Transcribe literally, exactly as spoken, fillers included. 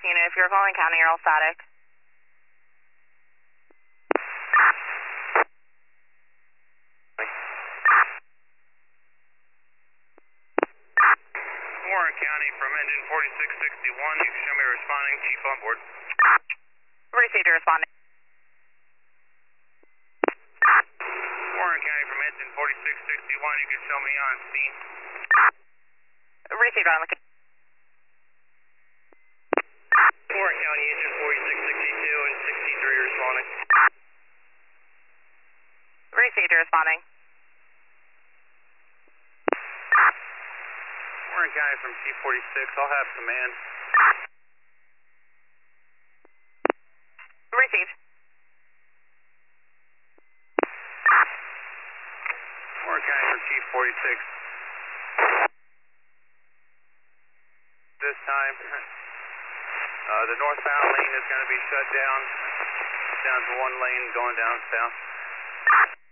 Unit, if you're calling county, you're all static. Warren County from engine forty-six sixty-one, you can show me responding, chief on board. Received, responding. Warren County from engine forty-six sixty-one, you can show me on scene. Received, on the... Warren County, engine forty-six sixty-two and sixty-three responding. Received, responding. Warren County from Chief forty-six, I'll have command. Received. Warren County from Chief forty-six. This time, uh, the northbound lane is going to be shut down, down to one lane going down south.